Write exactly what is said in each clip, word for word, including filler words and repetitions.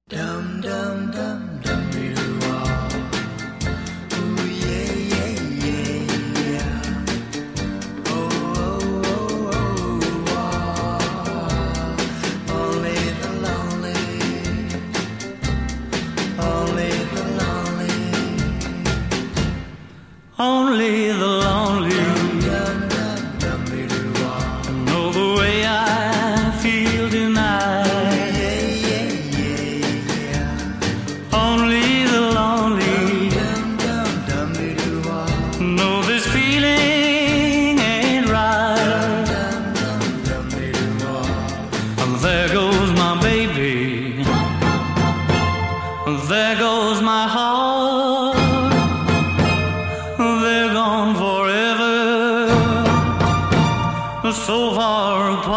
Dum dum dum dum dee doo wah. Ooh yeah yeah yeah yeah. Oh oh oh oh wah. Only the lonely, only the lonely, only the lonely. Dum dum dum dee doo wah. Know the way I feel tonight. Only the lonely know this feeling ain't right. And there goes my baby, there goes my heart, they're gone forever, so far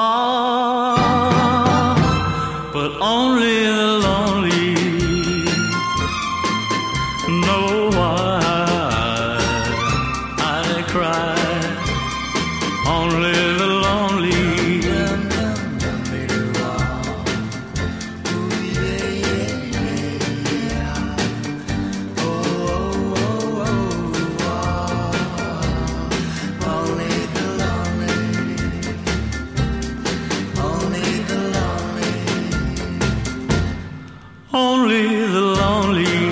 apart. But only the lonely know why I cry. Only the lonely. Only the lonely